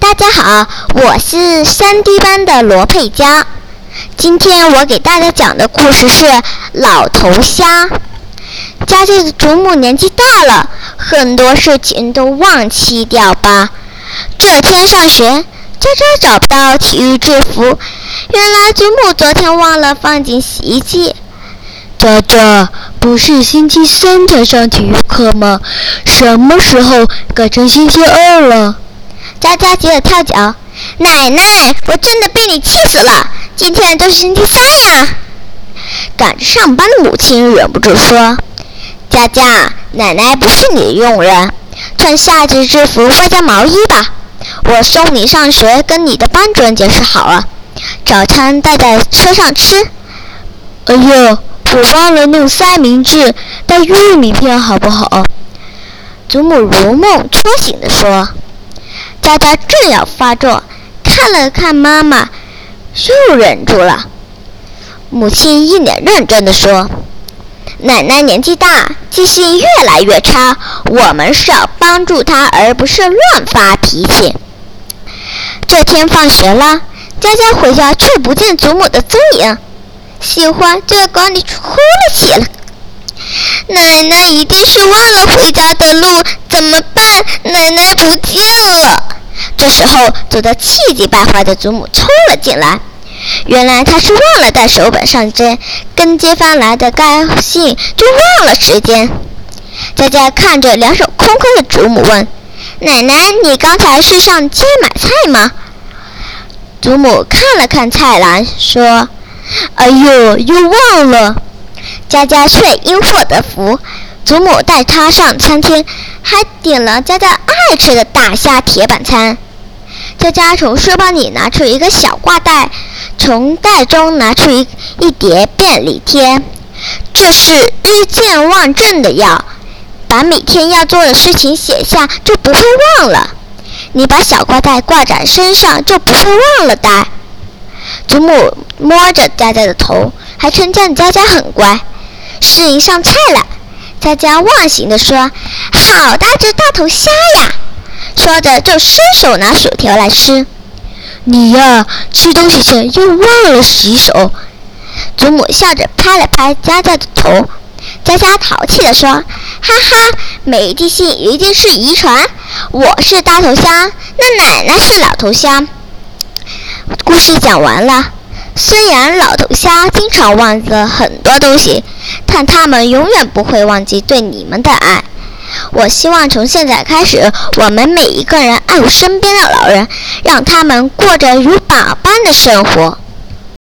大家好，我是3D 班的罗佩佳。今天我给大家讲的故事是老头虾。佳佳的祖母年纪大了，很多事情都忘记掉吧。这天上学，佳佳找不到体育制服，原来祖母昨天忘了放进洗衣机。 佳佳，不是星期三才上体育课吗？什么时候改成星期二了？ 佳佳急得跳脚，奶奶，我真的被你气死了！今天都是星期三呀！赶着上班的母亲忍不住说：“佳佳，奶奶不是你的佣人，穿夏季制服外加毛衣吧。我送你上学，跟你的班主任解释好了，早餐带在车上吃。” 哎呦，我忘了弄三明治，带玉米片好不好？ 祖母如梦初醒地说。佳佳正要发作，看了看妈妈，又忍住了。母亲一脸认真地说：“奶奶年纪大，记性越来越差，我们是要帮助她，而不是乱发脾气。”这天放学了，佳佳回家却不见祖母的踪影，喜欢就在馆里哭了起来。奶奶一定是忘了回家的路，怎么办？奶奶不见了。这时候，走得气急败坏的祖母冲了进来。原来她是忘了带手本上针，跟街坊来的高兴，就忘了时间。佳佳看着两手空空的祖母问：“奶奶，你刚才是上街买菜吗？”祖母看了看菜篮，说：“ 哎呦，又忘了。” 佳佳却因祸得福，祖母带她上餐厅，还点了佳佳爱吃的大虾铁板餐。佳佳从书包里拿出一个小挂袋，从袋中拿出一叠便利贴，这是日健忘症的药，把每天要做的事情写下，就不会忘了。你把小挂袋挂在身上，就不会忘了带。祖母摸着佳佳的头，还称赞佳佳很乖。侍应上菜了，佳佳忘形地说：“好大只大头虾呀！”说着就伸手拿薯条来吃。 你呀，吃东西前又忘了洗手。 祖母笑着拍了拍佳佳的头。佳佳淘气地说：“哈哈，没记性一定是遗传，我是大头虾，那奶奶是老头虾。”故事讲完了。虽然老头虾经常忘记了很多东西，但他们永远不会忘记对你们的爱。我希望从现在开始，我们每一个人爱护身边的老人，让他们过着如宝般的生活。